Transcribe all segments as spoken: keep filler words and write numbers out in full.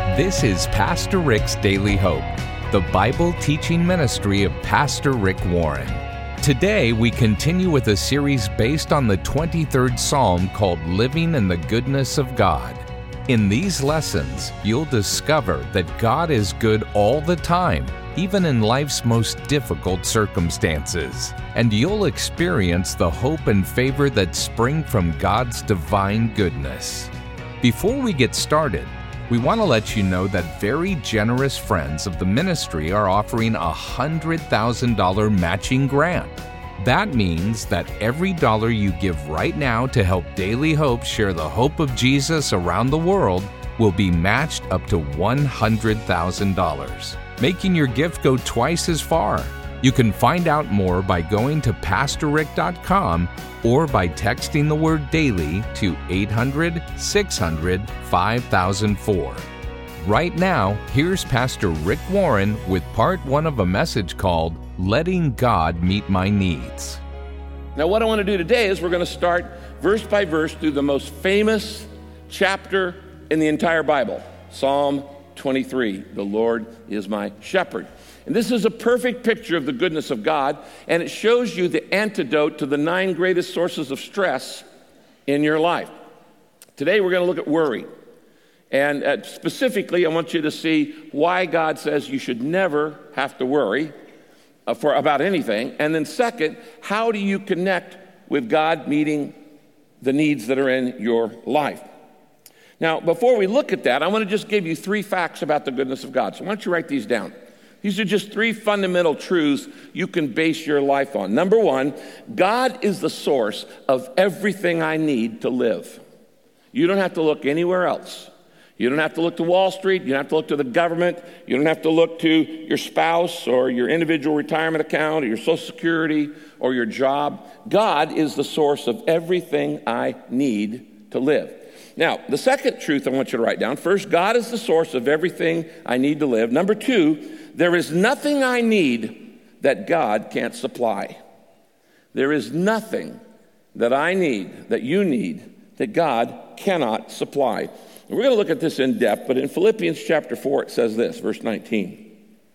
This is Pastor Rick's Daily Hope, the Bible teaching ministry of Pastor Rick Warren. Today, we continue with a series based on the twenty-third Psalm called Living in the Goodness of God. In these lessons, you'll discover that God is good all the time, even in life's most difficult circumstances. And you'll experience the hope and favor that spring from God's divine goodness. Before we get started, we want to let you know that very generous friends of the ministry are offering a one hundred thousand dollars matching grant. That means that every dollar you give right now to help Daily Hope share the hope of Jesus around the world will be matched up to one hundred thousand dollars, making your gift go twice as far. You can find out more by going to pastor rick dot com or by texting the word DAILY to eight hundred, six hundred, five thousand four. Right now, here's Pastor Rick Warren with part one of a message called Letting God Meet My Needs. Now, what I want to do today is we're going to start verse by verse through the most famous chapter in the entire Bible, Psalm twenty-three, the Lord is my shepherd. And this is a perfect picture of the goodness of God, and it shows you the antidote to the nine greatest sources of stress in your life. Today, we're going to look at worry. And uh, specifically, I want you to see why God says you should never have to worry uh, for about anything. And then second, how do you connect with God meeting the needs that are in your life? Now, before we look at that, I want to just give you three facts about the goodness of God. So why don't you write these down? These are just three fundamental truths you can base your life on. Number one, God is the source of everything I need to live. You don't have to look anywhere else. You don't have to look to Wall Street. You don't have to look to the government. You don't have to look to your spouse or your individual retirement account or your Social Security or your job. God is the source of everything I need to live. Now, the second truth I want you to write down. First, God is the source of everything I need to live. Number two, there is nothing I need that God can't supply. There is nothing that I need, that you need, that God cannot supply. And we're going to look at this in depth, but in Philippians chapter four, it says this, verse nineteen.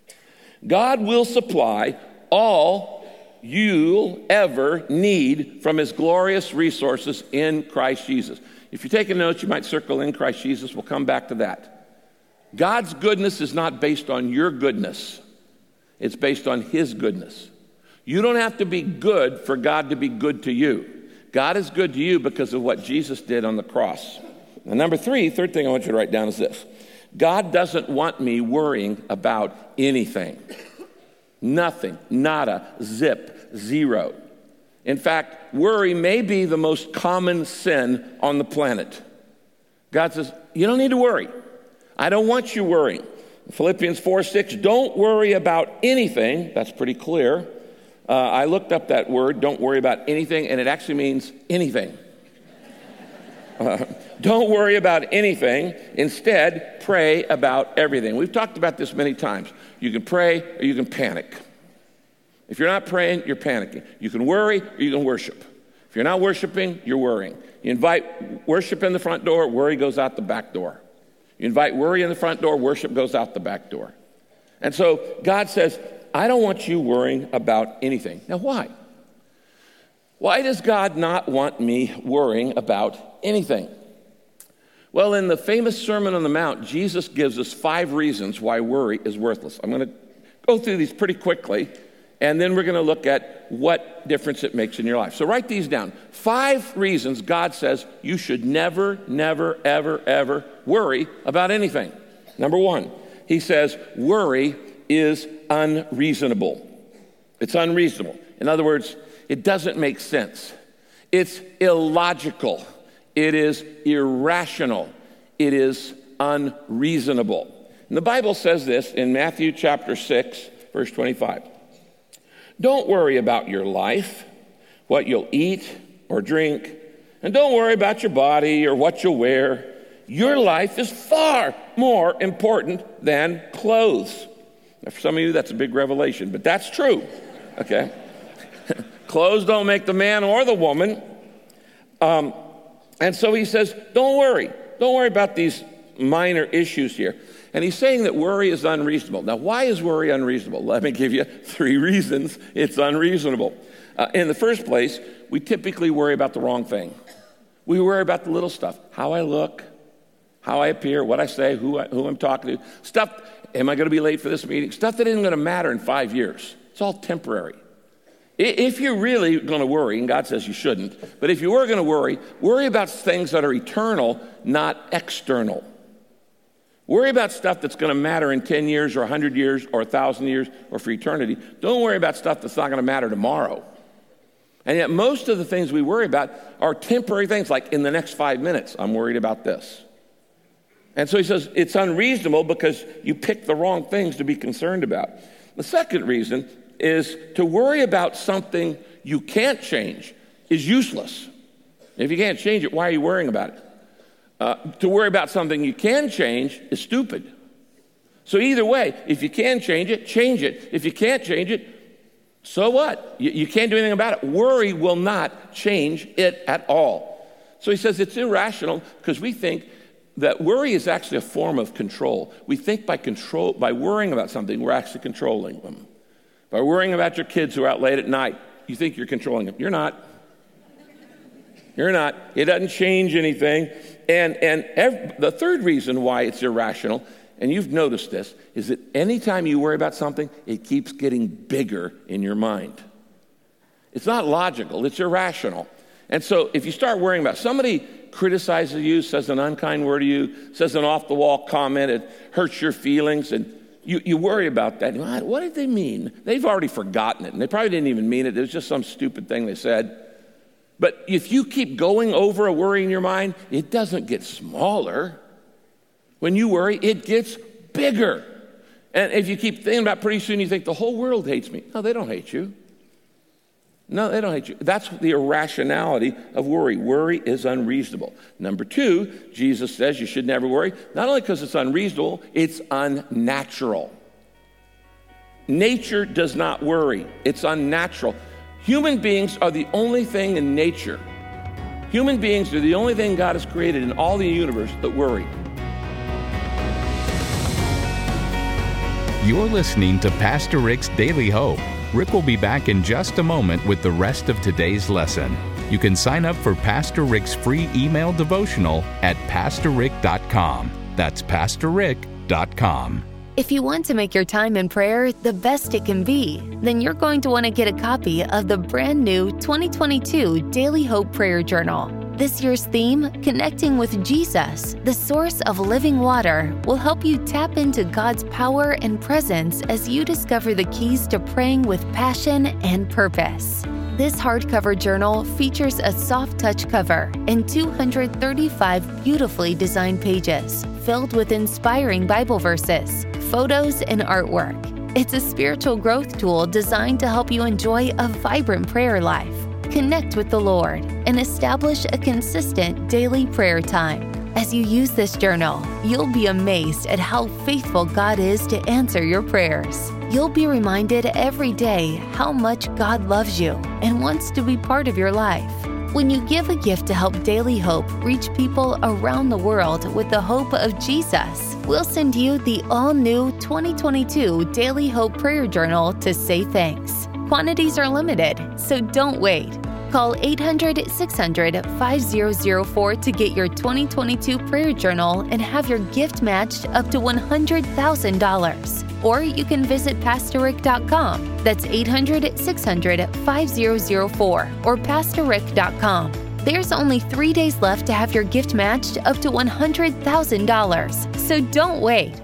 God will supply all you'll ever need from his glorious resources in Christ Jesus. If you're taking notes, you might circle in Christ Jesus. We'll come back to that. God's goodness is not based on your goodness. It's based on his goodness. You don't have to be good for God to be good to you. God is good to you because of what Jesus did on the cross. And number three, third thing I want you to write down is this. God doesn't want me worrying about anything. Nothing, nada, zip, zero. In fact, worry may be the most common sin on the planet. God says, you don't need to worry. I don't want you worrying. Philippians four six, don't worry about anything. That's pretty clear. Uh, I looked up that word, don't worry about anything, and it actually means anything. Uh, don't worry about anything. Instead, pray about everything. We've talked about this many times. You can pray or you can panic. If you're not praying, you're panicking. You can worry or you can worship. If you're not worshiping, you're worrying. You invite worship in the front door, worry goes out the back door. You invite worry in the front door, worship goes out the back door. And so God says, I don't want you worrying about anything. Now, why? Why does God not want me worrying about anything? Well, in the famous Sermon on the Mount, Jesus gives us five reasons why worry is worthless. I'm going to go through these pretty quickly, and then we're going to look at what difference it makes in your life. So write these down. Five reasons God says you should never, never, ever, ever worry about anything. Number one, he says worry is unreasonable. It's unreasonable. In other words, it doesn't make sense. It's illogical. It is irrational. It is unreasonable. And the Bible says this in Matthew chapter six, verse twenty-five. Don't worry about your life, what you'll eat or drink, and don't worry about your body or what you'll wear. Your life is far more important than clothes. Now, for some of you, that's a big revelation, but that's true, okay? Clothes don't make the man or the woman. Um, and so he says, don't worry. Don't worry about these minor issues here. And he's saying that worry is unreasonable. Now, why is worry unreasonable? Let me give you three reasons it's unreasonable. Uh, in the first place, we typically worry about the wrong thing. We worry about the little stuff, how I look, how I appear, what I say, who, I, who I'm talking to, stuff, am I going to be late for this meeting? Stuff that isn't going to matter in five years. It's all temporary. If you're really going to worry, and God says you shouldn't, but if you were going to worry, worry about things that are eternal, not external. Worry about stuff that's going to matter in ten years or one hundred years or one thousand years or for eternity. Don't worry about stuff that's not going to matter tomorrow. And yet most of the things we worry about are temporary things, like in the next five minutes, I'm worried about this. And so he says it's unreasonable because you pick the wrong things to be concerned about. The second reason is to worry about something you can't change is useless. If you can't change it, why are you worrying about it? Uh, to worry about something you can change is stupid. So either way, if you can change it, change it. If you can't change it, so what? You, you can't do anything about it. Worry will not change it at all. So he says it's irrational because we think that worry is actually a form of control. We think by control, by worrying about something, we're actually controlling them. By worrying about your kids who are out late at night, you think you're controlling them. You're not. You're not. It doesn't change anything. And, and every, the third reason why it's irrational, and you've noticed this, is that anytime you worry about something, it keeps getting bigger in your mind. It's not logical. It's irrational. And so if you start worrying about somebody criticizes you, says an unkind word to you, says an off-the-wall comment, it hurts your feelings, and you, you worry about that. What did they mean? They've already forgotten it, and they probably didn't even mean it. It was just some stupid thing they said. But if you keep going over a worry in your mind, it doesn't get smaller. When you worry, it gets bigger. And if you keep thinking about it, pretty soon you think the whole world hates me. No, they don't hate you. No, they don't hate you. That's the irrationality of worry. Worry is unreasonable. Number two, Jesus says you should never worry. Not only because it's unreasonable, it's unnatural. Nature does not worry. It's unnatural. Human beings are the only thing in nature. Human beings are the only thing God has created in all the universe that worry. You're listening to Pastor Rick's Daily Hope. Rick will be back in just a moment with the rest of today's lesson. You can sign up for Pastor Rick's free email devotional at pastor rick dot com. That's pastor rick dot com. If you want to make your time in prayer the best it can be, then you're going to want to get a copy of the brand new twenty twenty-two Daily Hope Prayer Journal. This year's theme, Connecting with Jesus, the source of living water, will help you tap into God's power and presence as you discover the keys to praying with passion and purpose. This hardcover journal features a soft-touch cover and two hundred thirty-five beautifully designed pages filled with inspiring Bible verses, photos, and artwork. It's a spiritual growth tool designed to help you enjoy a vibrant prayer life, connect with the Lord, and establish a consistent daily prayer time. As you use this journal, you'll be amazed at how faithful God is to answer your prayers. You'll be reminded every day how much God loves you and wants to be part of your life. When you give a gift to help Daily Hope reach people around the world with the hope of Jesus, we'll send you the all-new twenty twenty-two Daily Hope Prayer Journal to say thanks. Quantities are limited, so don't wait. Call eight hundred, six hundred, five zero zero four to get your twenty twenty-two prayer journal and have your gift matched up to one hundred thousand dollars. Or you can visit pastor rick dot com. That's eight hundred, six hundred, five zero zero four or pastor rick dot com. There's only three days left to have your gift matched up to one hundred thousand dollars. So don't wait.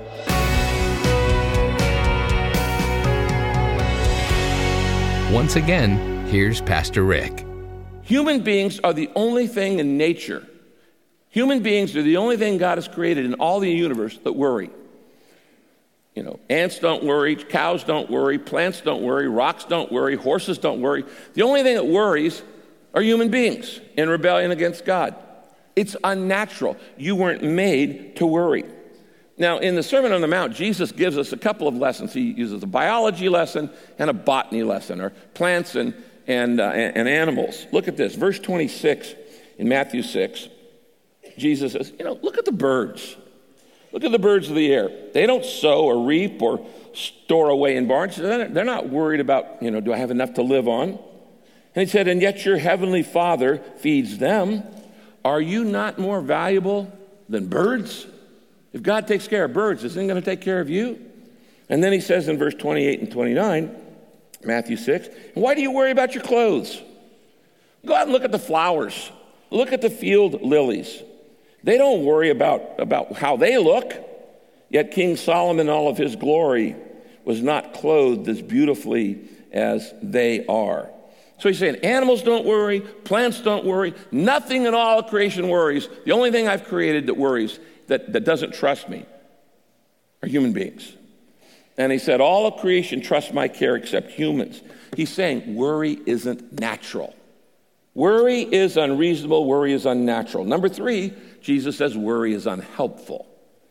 Once again, here's Pastor Rick. Human beings are the only thing in nature. Human beings are the only thing God has created in all the universe that worry. You know, ants don't worry, cows don't worry, plants don't worry, rocks don't worry, horses don't worry. The only thing that worries are human beings in rebellion against God. It's unnatural. You weren't made to worry. Now, in the Sermon on the Mount, Jesus gives us a couple of lessons. He uses a biology lesson and a botany lesson, or plants and, and, uh, and animals. Look at this, verse twenty-six in Matthew six. Jesus says, you know, look at the birds. Look at the birds of the air. They don't sow or reap or store away in barns. They're not worried about, you know, do I have enough to live on? And he said, and yet your heavenly Father feeds them. Are you not more valuable than birds? If God takes care of birds, isn't he going to take care of you? And then he says in verse twenty-eight and twenty-nine, Matthew six, why do you worry about your clothes? Go out and look at the flowers. Look at the field lilies. They don't worry about, about how they look. Yet King Solomon, in all of his glory, was not clothed as beautifully as they are. So he's saying animals don't worry, plants don't worry, nothing in all of creation worries. The only thing I've created that worries, that, that doesn't trust me, are human beings. And he said, all of creation trusts my care except humans. He's saying worry isn't natural. Worry is unreasonable, worry is unnatural. Number three, Jesus says worry is unhelpful.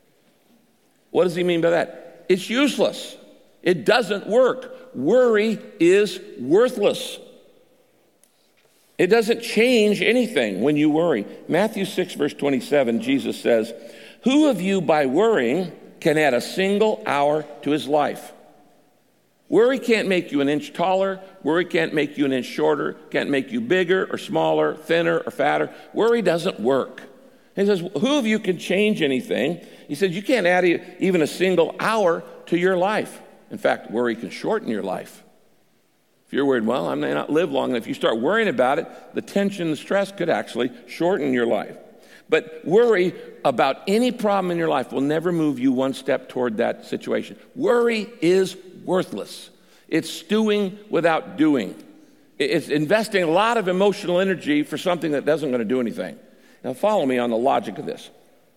What does he mean by that? It's useless. It doesn't work. Worry is worthless. It doesn't change anything when you worry. Matthew six, verse twenty-seven, Jesus says, who of you by worrying can add a single hour to his life? Worry can't make you an inch taller. Worry can't make you an inch shorter. Can't make you bigger or smaller, thinner or fatter. Worry doesn't work. He says, who of you can change anything? He says, you can't add even a single hour to your life. In fact, worry can shorten your life. If you're worried, well, I may not live long. And if you start worrying about it, the tension and stress could actually shorten your life. But worry about any problem in your life will never move you one step toward that situation. Worry is worthless. It's stewing without doing. It's investing a lot of emotional energy for something that doesn't going to do anything. Now follow me on the logic of this.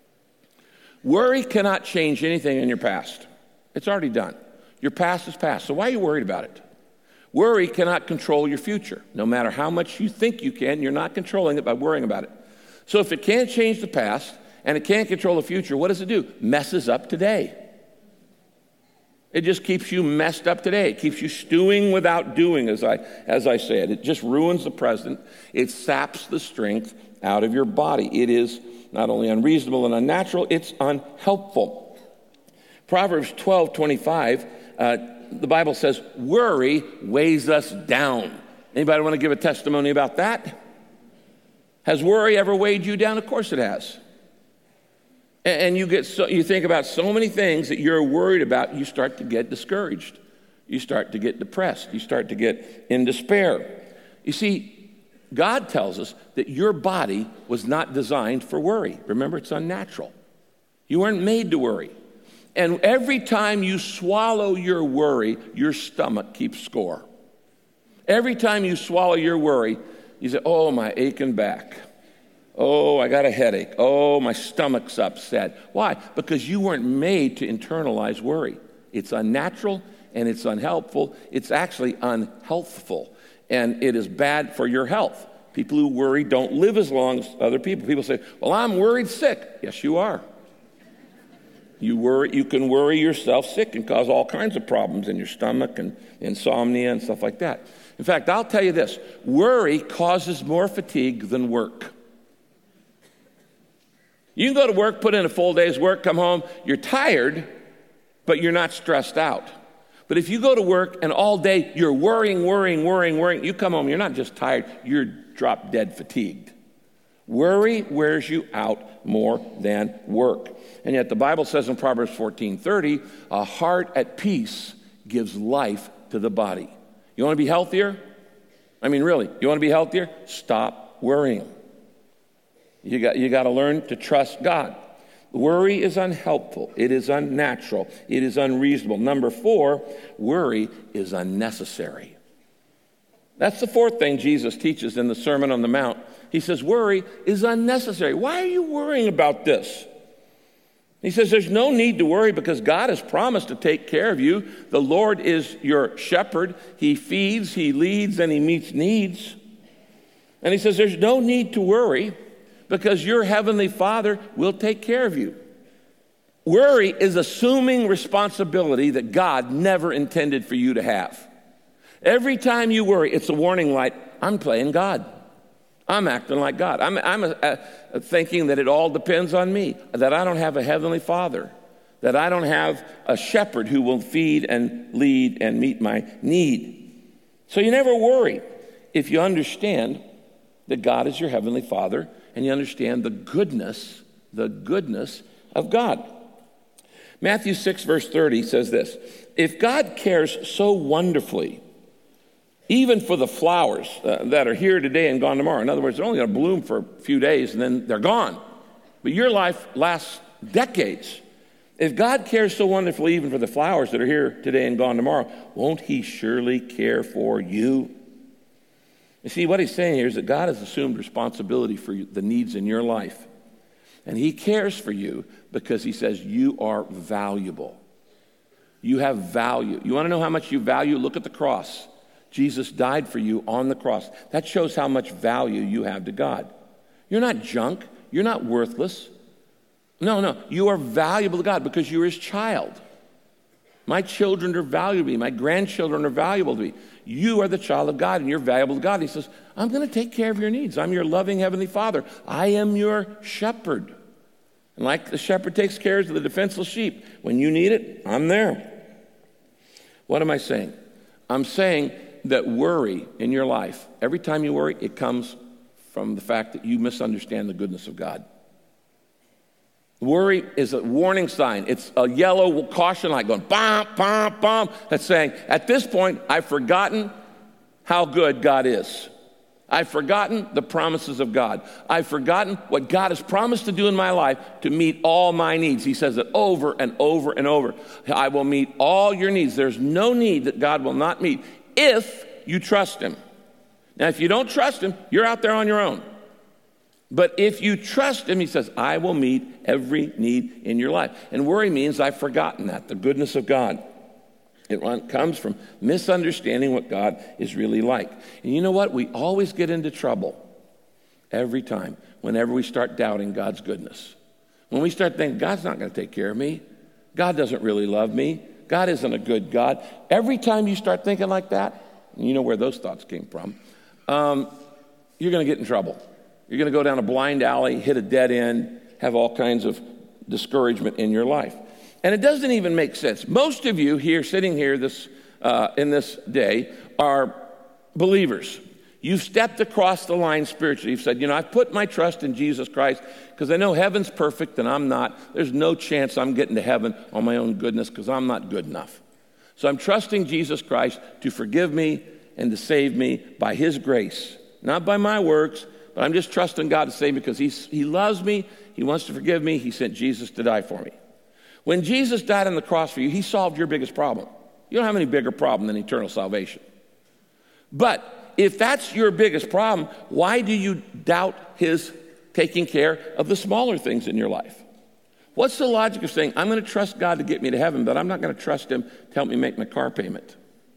Worry cannot change anything in your past. It's already done. Your past is past. So why are you worried about it? Worry cannot control your future. No matter how much you think you can, you're not controlling it by worrying about it. So if it can't change the past and it can't control the future, what does it do? Messes up today. It just keeps you messed up today. It keeps you stewing without doing, as I, as I said. It just ruins the present. It saps the strength out of your body. It is not only unreasonable and unnatural, it's unhelpful. Proverbs twelve twenty-five, uh, the Bible says, worry weighs us down. Anybody want to give a testimony about that? Has worry ever weighed you down? Of course it has. And you get so, you think about so many things that you're worried about, you start to get discouraged. You start to get depressed. You start to get in despair. You see, God tells us that your body was not designed for worry. Remember, it's unnatural. You weren't made to worry. And every time you swallow your worry, your stomach keeps score. Every time you swallow your worry, you say, oh, my aching back. Oh, I got a headache. Oh, my stomach's upset. Why? Because you weren't made to internalize worry. It's unnatural and it's unhelpful. It's actually unhealthful, and it is bad for your health. People who worry don't live as long as other people. People say, well, I'm worried sick. Yes, you are. You worry. You can worry yourself sick and cause all kinds of problems in your stomach and insomnia and stuff like that. In fact, I'll tell you this. Worry causes more fatigue than work. You can go to work, put in a full day's work, come home, you're tired, but you're not stressed out. But if you go to work and all day you're worrying, worrying, worrying, worrying, you come home, you're not just tired, you're drop dead fatigued. Worry wears you out more than work. And yet the Bible says in Proverbs fourteen thirty, a heart at peace gives life to the body. You want to be healthier? I mean, really, you want to be healthier? Stop worrying. You got, you got to learn to trust God. Worry is unhelpful. It is unnatural. It is unreasonable. Number four, worry is unnecessary. That's the fourth thing Jesus teaches in the Sermon on the Mount. He says worry is unnecessary. Why are you worrying about this? He says there's no need to worry because God has promised to take care of you. The Lord is your shepherd. He feeds, he leads, and he meets needs. And he says there's no need to worry because your heavenly Father will take care of you. Worry is assuming responsibility that God never intended for you to have. Every time you worry, it's a warning light. I'm playing God. I'm acting like God. I'm, I'm a, a, thinking that it all depends on me, that I don't have a heavenly Father, that I don't have a shepherd who will feed and lead and meet my need. So you never worry if you understand that God is your heavenly Father and you understand the goodness, the goodness of God. Matthew six, verse thirty says this, if God cares so wonderfully, even for the flowers uh, that are here today and gone tomorrow. In other words, they're only going to bloom for a few days and then they're gone. But your life lasts decades. If God cares so wonderfully even for the flowers that are here today and gone tomorrow, won't he surely care for you? You see, what he's saying here is that God has assumed responsibility for the needs in your life. And he cares for you because he says you are valuable. You have value. You want to know how much you value? Look at the cross. Jesus died for you on the cross. That shows how much value you have to God. You're not junk. You're not worthless. No, no. You are valuable to God because you're his child. My children are valuable to me. My grandchildren are valuable to me. You are the child of God and you're valuable to God. He says, I'm going to take care of your needs. I'm your loving heavenly Father. I am your shepherd. And like the shepherd takes care of the defenseless sheep, when you need it, I'm there. What am I saying? I'm saying that worry in your life, every time you worry, it comes from the fact that you misunderstand the goodness of God. Worry is a warning sign. It's a yellow caution light going, bam, bam, bam. That's saying, at this point, I've forgotten how good God is. I've forgotten the promises of God. I've forgotten what God has promised to do in my life to meet all my needs. He says it over and over and over. I will meet all your needs. There's no need that God will not meet if you trust him. Now, if you don't trust him, you're out there on your own. But if you trust him, he says, I will meet every need in your life. And worry means I've forgotten that, the goodness of God. It comes from misunderstanding what God is really like. And you know what? We always get into trouble every time, whenever we start doubting God's goodness. When we start thinking, God's not going to take care of me. God doesn't really love me. God isn't a good God. Every time you start thinking like that, and you know where those thoughts came from, um, you're going to get in trouble. You're going to go down a blind alley, hit a dead end, have all kinds of discouragement in your life. And it doesn't even make sense. Most of you here, sitting here this uh, in this day, are believers. You've stepped across the line spiritually. You've said, you know, I've put my trust in Jesus Christ because I know heaven's perfect and I'm not. There's no chance I'm getting to heaven on my own goodness because I'm not good enough. So I'm trusting Jesus Christ to forgive me and to save me by his grace, not by my works, but I'm just trusting God to save me because he's, he loves me. He wants to forgive me. He sent Jesus to die for me. When Jesus died on the cross for you, he solved your biggest problem. You don't have any bigger problem than eternal salvation. But if that's your biggest problem, why do you doubt his taking care of the smaller things in your life? What's the logic of saying, I'm going to trust God to get me to heaven, but I'm not going to trust him to help me make my car payment?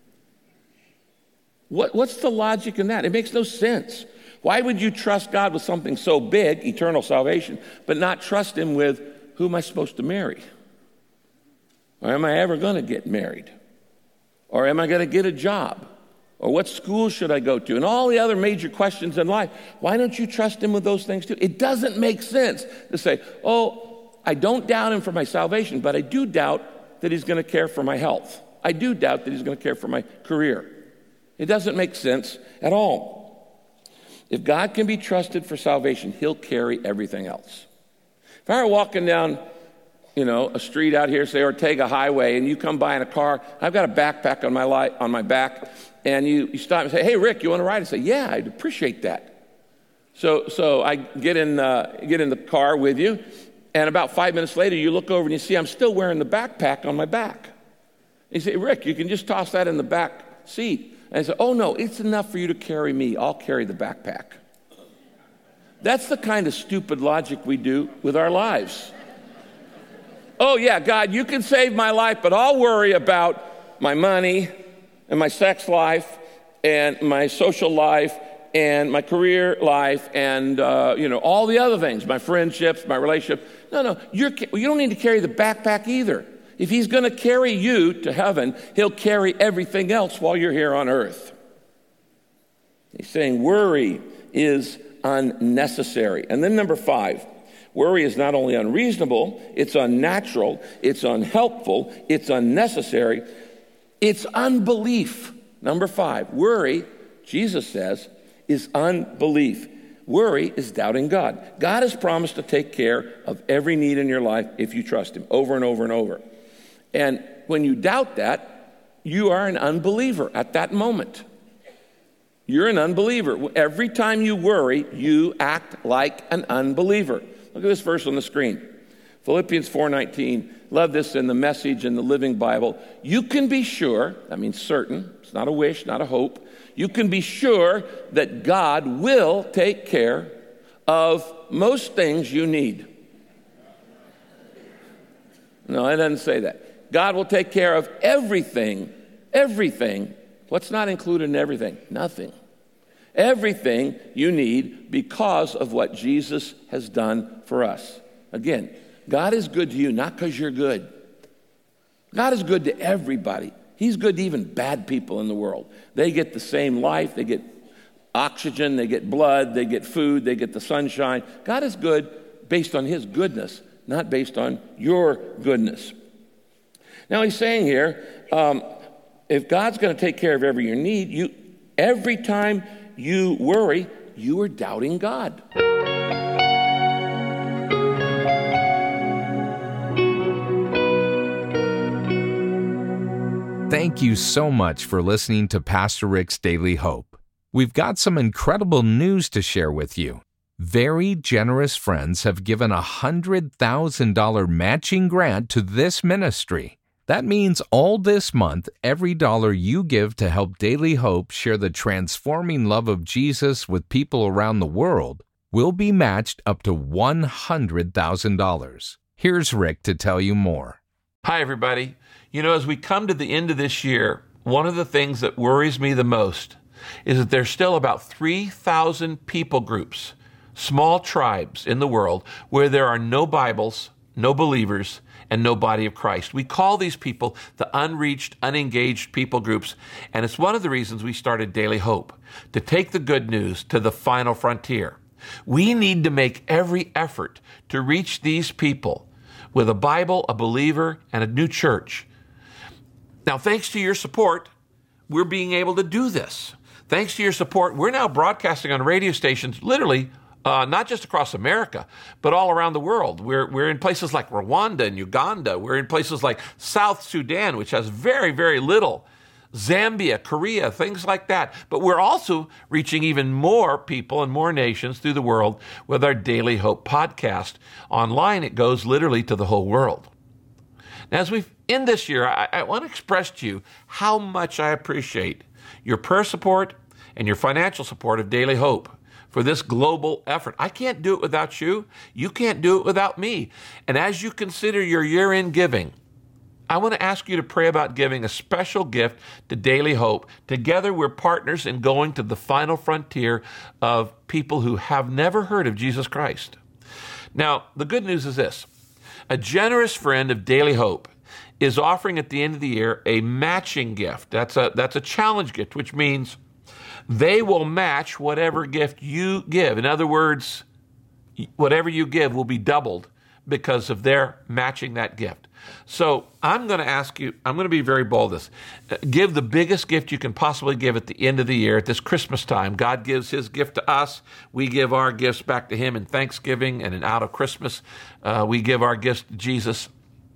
What, what's the logic in that? It makes no sense. Why would you trust God with something so big, eternal salvation, but not trust him with, who am I supposed to marry? Or am I ever going to get married? Or am I going to get a job? Or what school should I go to? And all the other major questions in life. Why don't you trust him with those things too? It doesn't make sense to say, oh, I don't doubt him for my salvation, but I do doubt that he's going to care for my health. I do doubt that he's going to care for my career. It doesn't make sense at all. If God can be trusted for salvation, he'll carry everything else. If I were walking down, you know, a street out here, say Ortega Highway, and you come by in a car, I've got a backpack on my li- on my back, and you, you stop and say, hey, Rick, you want to ride? I say, yeah, I'd appreciate that. So so I get in, uh, get in the car with you, and about five minutes later, you look over and you see I'm still wearing the backpack on my back. And you say, Rick, you can just toss that in the back seat. And I say, oh, no, it's enough for you to carry me. I'll carry the backpack. That's the kind of stupid logic we do with our lives. Oh, yeah, God, you can save my life, but I'll worry about my money and my sex life and my social life and my career life and, uh, you know, all the other things, my friendships, my relationship. No, no, you're, you don't need to carry the backpack either. If he's going to carry you to heaven, he'll carry everything else while you're here on earth. He's saying worry is unnecessary. And then number five, worry is not only unreasonable, it's unnatural, it's unhelpful, it's unnecessary, it's unbelief. Number five, worry, Jesus says, is unbelief. Worry is doubting God. God has promised to take care of every need in your life if you trust him, over and over and over. And when you doubt that, you are an unbeliever at that moment. You're an unbeliever. Every time you worry, you act like an unbeliever. Look at this verse on the screen. Philippians four nineteen. Love this in the Message in the Living Bible. You can be sure, that means certain, it's not a wish, not a hope. You can be sure that God will take care of most things you need. No, it doesn't say that. God will take care of everything, everything. What's not included in everything? Nothing. Everything you need because of what Jesus has done for us. Again, God is good to you, not because you're good. God is good to everybody. He's good to even bad people in the world. They get the same life. They get oxygen. They get blood. They get food. They get the sunshine. God is good based on his goodness, not based on your goodness. Now he's saying here, um, if God's going to take care of every your need, you every time you worry, you are doubting God. Thank you so much for listening to Pastor Rick's Daily Hope. We've got some incredible news to share with you. Very generous friends have given a one hundred thousand dollars matching grant to this ministry. That means all this month, every dollar you give to help Daily Hope share the transforming love of Jesus with people around the world will be matched up to one hundred thousand dollars. Here's Rick to tell you more. Hi, everybody. You know, as we come to the end of this year, one of the things that worries me the most is that there's still about three thousand people groups, small tribes in the world, where there are no Bibles, no believers, and no body of Christ. We call these people the unreached, unengaged people groups, and it's one of the reasons we started Daily Hope, to take the good news to the final frontier. We need to make every effort to reach these people with a Bible, a believer, and a new church. Now, thanks to your support, we're being able to do this. Thanks to your support, we're now broadcasting on radio stations literally Uh, not just across America, but all around the world. We're, we're in places like Rwanda and Uganda. We're in places like South Sudan, which has very, very little. Zambia, Korea, things like that. But we're also reaching even more people and more nations through the world with our Daily Hope podcast. Online, it goes literally to the whole world. Now, as we end this year, I, I want to express to you how much I appreciate your prayer support and your financial support of Daily Hope for this global effort. I can't do it without you. You can't do it without me. And as you consider your year-end giving, I want to ask you to pray about giving a special gift to Daily Hope. Together, we're partners in going to the final frontier of people who have never heard of Jesus Christ. Now, the good news is this. A generous friend of Daily Hope is offering at the end of the year a matching gift. That's a, that's a challenge gift, which means they will match whatever gift you give. In other words, whatever you give will be doubled because of their matching that gift. So I'm going to ask you, I'm going to be very bold this. Give the biggest gift you can possibly give at the end of the year, at this Christmas time. God gives his gift to us. We give our gifts back to him in Thanksgiving, and in out of Christmas, uh, we give our gifts to Jesus.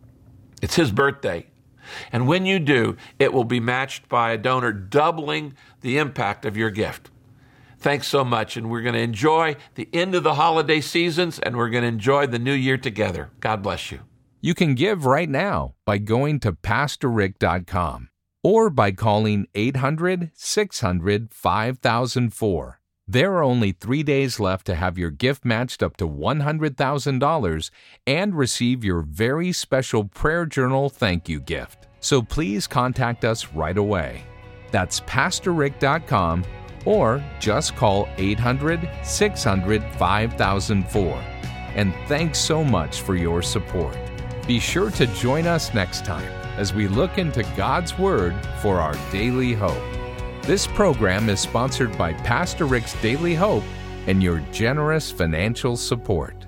It's his birthday. And when you do, it will be matched by a donor doubling the impact of your gift. Thanks so much, and we're going to enjoy the end of the holiday seasons, and we're going to enjoy the new year together. God bless you. You can give right now by going to pastor rick dot com or by calling eight hundred, six hundred, five thousand four. There are only three days left to have your gift matched up to one hundred thousand dollars and receive your very special prayer journal thank you gift. So please contact us right away. That's pastor rick dot com or just call eight hundred, six hundred, five thousand four. And thanks so much for your support. Be sure to join us next time as we look into God's Word for our daily hope. This program is sponsored by Pastor Rick's Daily Hope and your generous financial support.